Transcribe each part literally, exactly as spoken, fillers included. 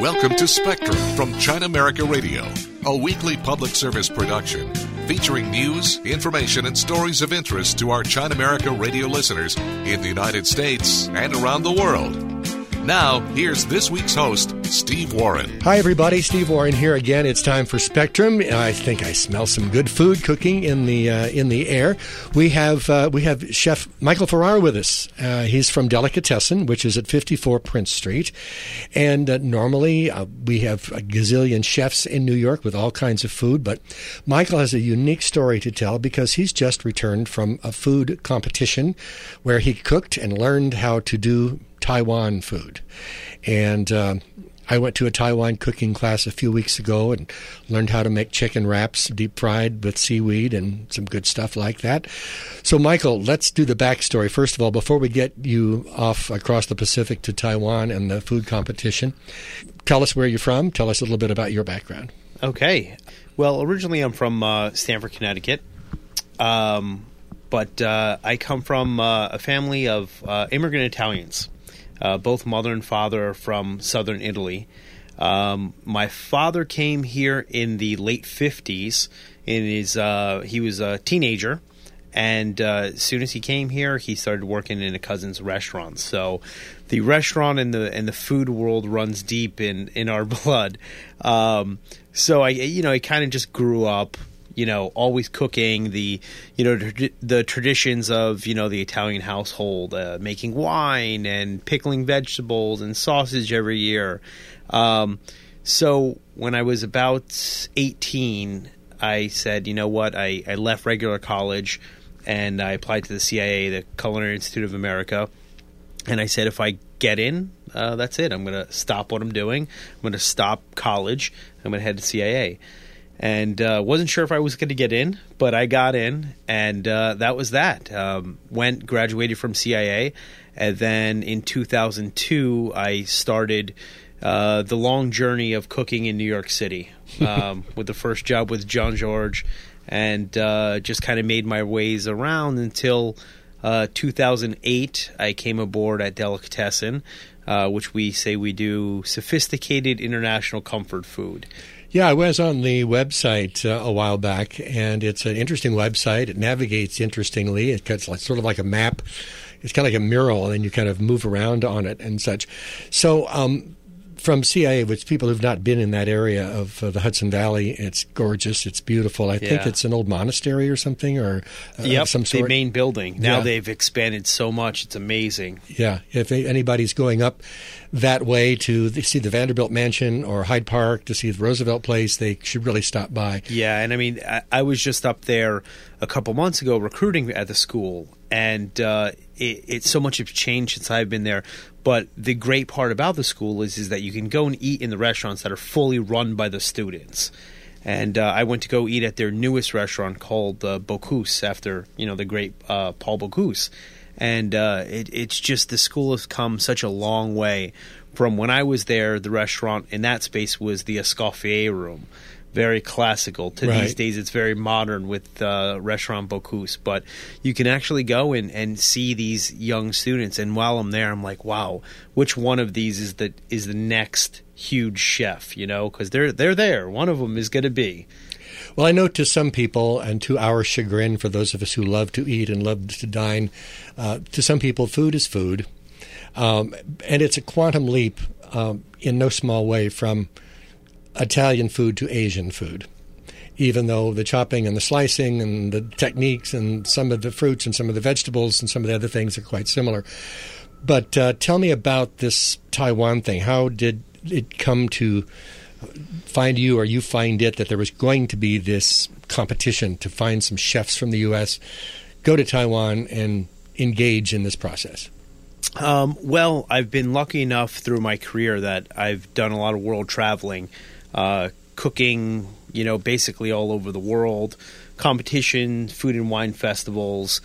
Welcome to Spectrum from China America Radio, a weekly public service production featuring news, information, and stories of interest to our China America Radio listeners in the United States and around the world. Now, here's this week's host, Steve Warren. Hi, everybody. Steve Warren here again. It's time for Spectrum. I think I smell some good food cooking in the uh, in the air. We have uh, we have Chef Michael Farrar with us. Uh, he's from Delicatessen, which is at fifty-four Prince Street. And uh, normally uh, we have a gazillion chefs in New York with all kinds of food, but Michael has a unique story to tell because he's just returned from a food competition where he cooked and learned how to do Taiwan food. And uh, I went to a Taiwan cooking class a few weeks ago and learned how to make chicken wraps deep fried with seaweed and some good stuff like that. So, Michael, let's do the backstory. First of all, before we get you off across the Pacific to Taiwan and the food competition, tell us where you're from. Tell us a little bit about your background. Okay. Well, originally I'm from uh, Stamford, Connecticut. Um, but uh, I come from uh, a family of uh, immigrant Italians. Uh, both mother and father are from southern Italy. Um, my father came here in the late fifties. In his, uh, he was a teenager, and uh, as soon as he came here, he started working in a cousin's restaurant. So, the restaurant and the and the food world runs deep in in our blood. Um, so I, you know, I kind of just grew up, you know, always cooking, the, you know, tr- the traditions of, you know, the Italian household, uh, making wine and pickling vegetables and sausage every year. Um, so when I was about eighteen, I said, you know what, I, I left regular college and I applied to the C I A, the Culinary Institute of America. And I said, if I get in, uh, that's it. I'm going to stop what I'm doing. I'm going to stop college. I'm going to head to C I A. And uh, wasn't sure if I was going to get in, but I got in, and uh, that was that. Um, went, graduated from C I A, and then in two thousand two, I started uh, the long journey of cooking in New York City um, with the first job with Jean-Georges, and uh, just kind of made my ways around until uh, two thousand eight. I came aboard at Delicatessen, uh, which we say we do sophisticated international comfort food. Yeah, I was on the website uh, a while back, and it's an interesting website. It navigates interestingly. It's like, sort of like a map. It's kind of like a mural, and then you kind of move around on it and such. So um, from C I A, which people who've not been in that area of uh, the Hudson Valley, it's gorgeous. It's beautiful. I yeah. think it's an old monastery or something, or uh, yep, some sort. the main building. Now yeah. they've expanded so much. It's amazing. Yeah, if anybody's going up that way to see the Vanderbilt Mansion or Hyde Park, to see the Roosevelt Place, they should really stop by. Yeah, and I mean, I, I was just up there a couple months ago recruiting at the school, and uh, it, it so much has changed since I've been there. But the great part about the school is, is that you can go and eat in the restaurants that are fully run by the students. And uh, I went to go eat at their newest restaurant called uh, Bocuse, after, you know, the great uh, Paul Bocuse. And uh, it, it's just, the school has come such a long way. From when I was there, the restaurant in that space was the Escoffier room. Very classical. To right. these days, it's very modern with uh, Restaurant Bocuse. But you can actually go in and see these young students. And while I'm there, I'm like, wow, which one of these is the is the next huge chef? You know, because they're they're there. One of them is going to be. Well, I know to some people, and to our chagrin, for those of us who love to eat and love to dine, uh, to some people, food is food. Um, and it's a quantum leap um, in no small way from Italian food to Asian food, even though the chopping and the slicing and the techniques and some of the fruits and some of the vegetables and some of the other things are quite similar. But uh, tell me about this Taiwan thing. How did it come to find you, or you find it, that there was going to be this competition to find some chefs from the U S, go to Taiwan and engage in this process? Um, well, I've been lucky enough through my career that I've done a lot of world traveling, uh, cooking, you know, basically all over the world, competition, food and wine festivals.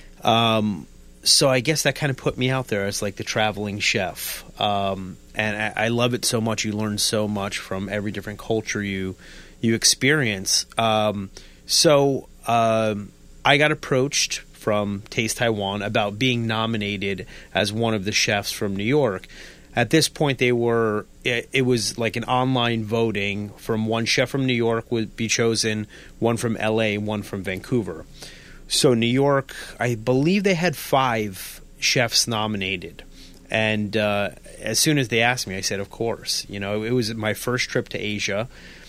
Um, so I guess that kind of put me out there as like the traveling chef. Um, and I, I love it so much. You learn so much from every different culture you you experience. Um, so um, I got approached from Taste Taiwan about being nominated as one of the chefs from New York. at this point, they were it, it was like an online voting from one chef from New York would be chosen, one from L A, one from Vancouver. So New York, I believe they had five chefs nominated. And uh, as soon as they asked me, I said, of course. You know, it was my first trip to Asia.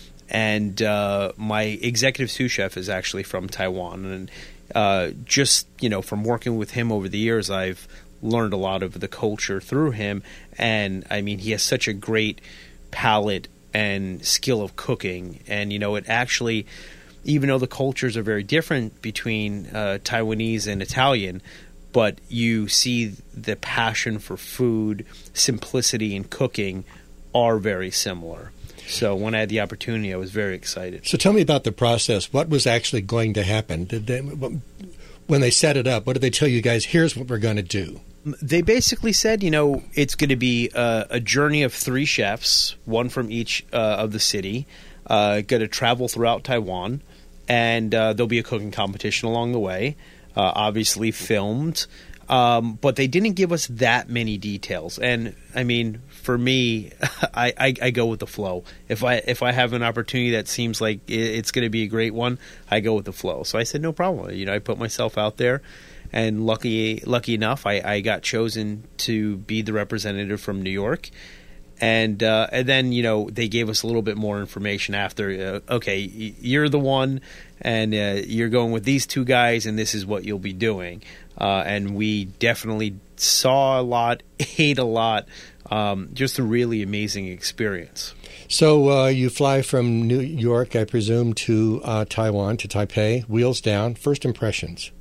And uh, my executive sous chef is actually from Taiwan. And uh, just, you know, from working with him over the years, I've learned a lot of the culture through him. And, I mean, he has such a great palate and skill of cooking. And, you know, it actually, even though the cultures are very different between uh, Taiwanese and Italian, but you see the passion for food, simplicity in cooking are very similar. So when I had the opportunity, I was very excited. So tell me about the process. What was actually going to happen? Did they, when they set it up, what did they tell you guys, here's what we're going to do? They basically said, you know, it's going to be a, a journey of three chefs, one from each uh, of the city, uh, going to travel throughout Taiwan, and uh, there'll be a cooking competition along the way. Uh, obviously filmed, um, but they didn't give us that many details. And I mean, for me, I, I, I go with the flow. If I if I have an opportunity that seems like it's going to be a great one, I go with the flow. So I said, no problem. You know, I put myself out there, and lucky lucky enough, I, I got chosen to be the representative from New York. And uh, and then, you know, they gave us a little bit more information after. Uh, okay, you're the one, and uh, you're going with these two guys, and this is what you'll be doing. Uh, and we definitely saw a lot, ate a lot. Um, just a really amazing experience. So uh, you fly from New York, I presume, to uh, Taiwan, to Taipei, wheels down. First impressions?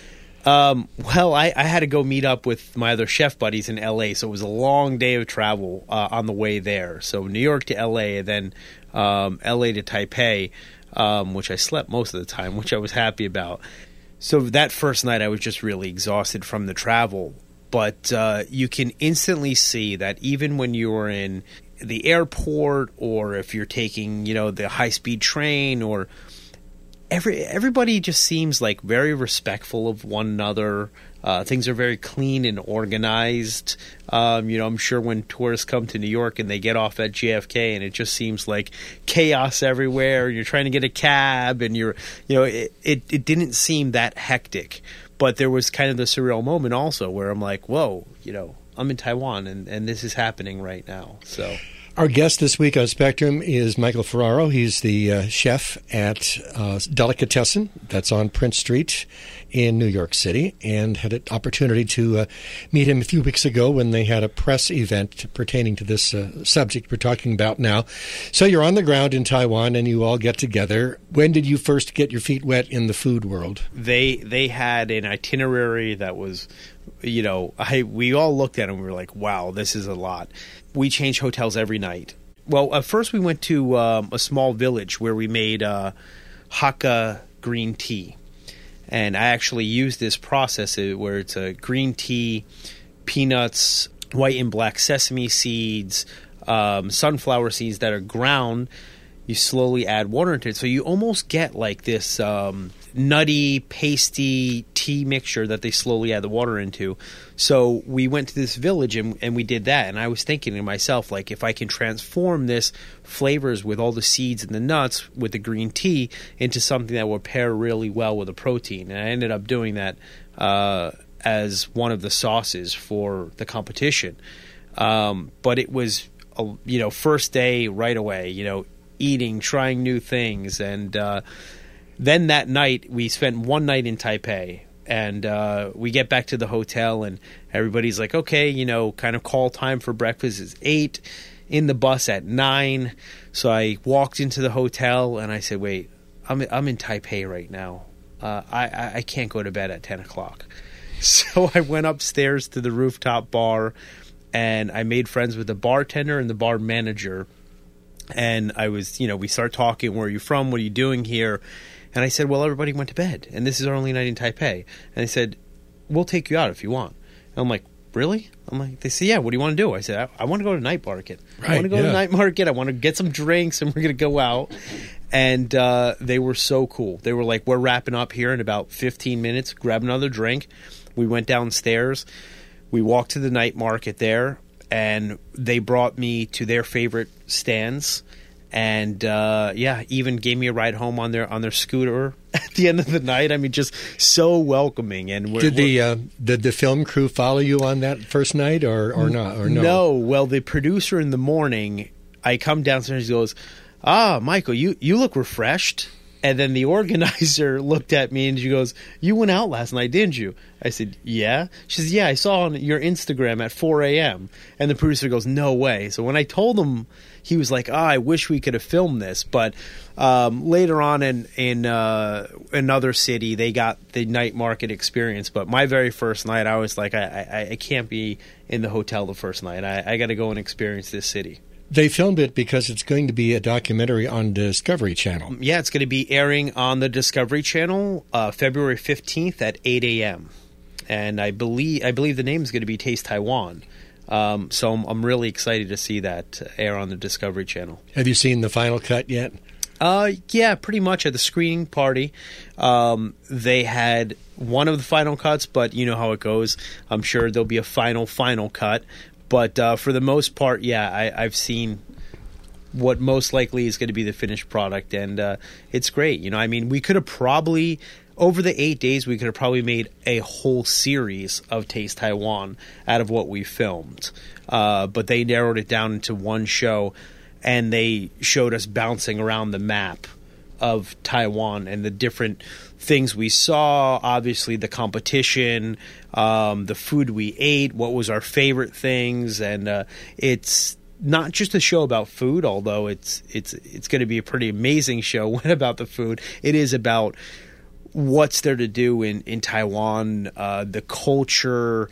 Um, well, I, I had to go meet up with my other chef buddies in L A, so it was a long day of travel uh, on the way there. So New York to L A, and then um, L A to Taipei, um, which I slept most of the time, which I was happy about. So that first night, I was just really exhausted from the travel. But uh, you can instantly see that even when you're in the airport, or if you're taking, you know, the high-speed train, or Every everybody just seems like very respectful of one another. Uh, things are very clean and organized. Um, you know, I'm sure when tourists come to New York and they get off at J F K, and it just seems like chaos everywhere. You're trying to get a cab, and you're, you know, it, it, it didn't seem that hectic. But there was kind of the surreal moment also where I'm like, whoa, you know, I'm in Taiwan, and, and this is happening right now. So. Our guest this week on Spectrum is Michael Ferraro. He's the uh, chef at uh, Delicatessen, that's on Prince Street in New York City, and had an opportunity to uh, meet him a few weeks ago when they had a press event pertaining to this uh, subject we're talking about now. So you're on the ground in Taiwan, and you all get together. When did you first get your feet wet in the food world? They they had an itinerary that was, you know, I we all looked at it and we were like, wow, this is a lot. We changed hotels every night. Well, at first we went to um, a small village where we made uh, Hakka green tea. And I actually used this process where it's a green tea, peanuts, white and black sesame seeds, um, sunflower seeds that are ground. You slowly add water into it. So you almost get like this um, nutty, pasty tea mixture that they slowly add the water into. So we went to this village and, and we did that. And I was thinking to myself, like, if I can transform this flavors with all the seeds and the nuts with the green tea into something that will pair really well with a protein. And I ended up doing that uh, as one of the sauces for the competition. Um, but it was, a, you know, first day right away, you know, eating, trying new things. And uh, then that night, we spent one night in Taipei. And uh, we get back to the hotel, and everybody's like, okay, you know, kind of call time for breakfast is eight, in the bus at nine. So I walked into the hotel, and I said, wait, I'm, I'm in Taipei right now. Uh, I, I can't go to bed at ten o'clock. So I went upstairs to the rooftop bar, and I made friends with the bartender and the bar manager. And I was, you know, we start talking, where are you from? What are you doing here? And I said, well, everybody went to bed, and this is our only night in Taipei. And they said, we'll take you out if you want. And I'm like, really? I'm like, they said, yeah, what do you want to do? I said, I, I want to go to night market. Right, I want to go yeah. to night market. I want to get some drinks, and we're going to go out. And uh, they were so cool. They were like, we're wrapping up here in about fifteen minutes. Grab another drink. We went downstairs. We walked to the night market there. and they brought me to their favorite stands. And uh, yeah, even gave me a ride home on their on their scooter at the end of the night. I mean, just so welcoming. And we're, did the we're, uh, did the film crew follow you on that first night, or or not? Or no? No. Well, the producer in the morning, I come downstairs. He goes, "Ah, Michael, you you look refreshed." And then the organizer looked at me and she goes, "You went out last night, didn't you?" I said, "Yeah." She says, "Yeah, I saw on your Instagram at four a.m. And the producer goes, "No way." So when I told him, he was like, "Oh, I wish we could have filmed this." But um, later on in, in uh, another city, they got the night market experience. But my very first night, I was like, I, I, I can't be in the hotel the first night. I, I got to go and experience this city. They filmed it because it's going to be a documentary on Discovery Channel. Yeah, it's going to be airing on the Discovery Channel uh, February fifteenth at eight a.m. And I believe I believe the name is going to be Taste Taiwan. Um, so I'm, I'm really excited to see that air on the Discovery Channel. Have you seen the final cut yet? Uh, yeah, pretty much at the screening party. Um, they had one of the final cuts, but you know how it goes. I'm sure there'll be a final, final cut. But uh, for the most part, yeah, I, I've seen what most likely is going to be the finished product, and uh, it's great. You know, I mean, we could have probably, over the eight days, we could have probably made a whole series of Taste Taiwan out of what we filmed. Uh, but they narrowed it down into one show, and they showed us bouncing around the map of Taiwan and the different things we saw, obviously the competition, um, the food we ate, what was our favorite things, and uh, it's not just a show about food, although it's it's it's going to be a pretty amazing show when about the food. It is about what's there to do in, in Taiwan, uh, the culture,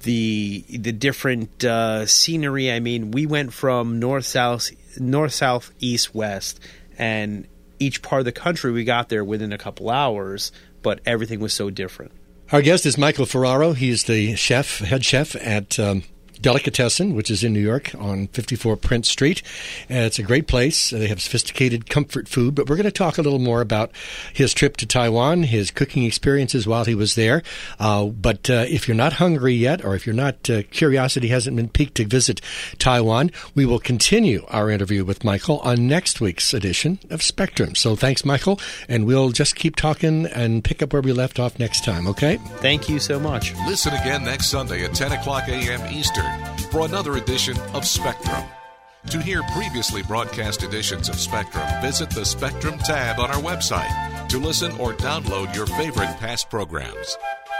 the the different uh, scenery. I mean, we went from north, south, north, south, east, west, and each part of the country we got there within a couple hours, but everything was so different. Our guest is Michael Ferraro. He's the chef, head chef at um, Delicatessen, which is in New York on fifty-four Prince Street. Uh, it's a great place. They have sophisticated comfort food, but we're going to talk a little more about his trip to Taiwan, his cooking experiences while he was there. Uh, but uh, if you're not hungry yet, or if you're not, uh, curiosity hasn't been piqued to visit Taiwan, we will continue our interview with Michael on next week's edition of Spectrum. So thanks, Michael, and we'll just keep talking and pick up where we left off next time, okay? Thank you so much. Listen again next Sunday at ten o'clock a.m. Eastern for another edition of Spectrum. To hear previously broadcast editions of Spectrum, visit the Spectrum tab on our website to listen or download your favorite past programs.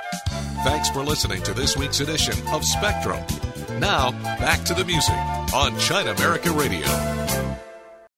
Thanks for listening to this week's edition of Spectrum. Now, back to the music on China America Radio.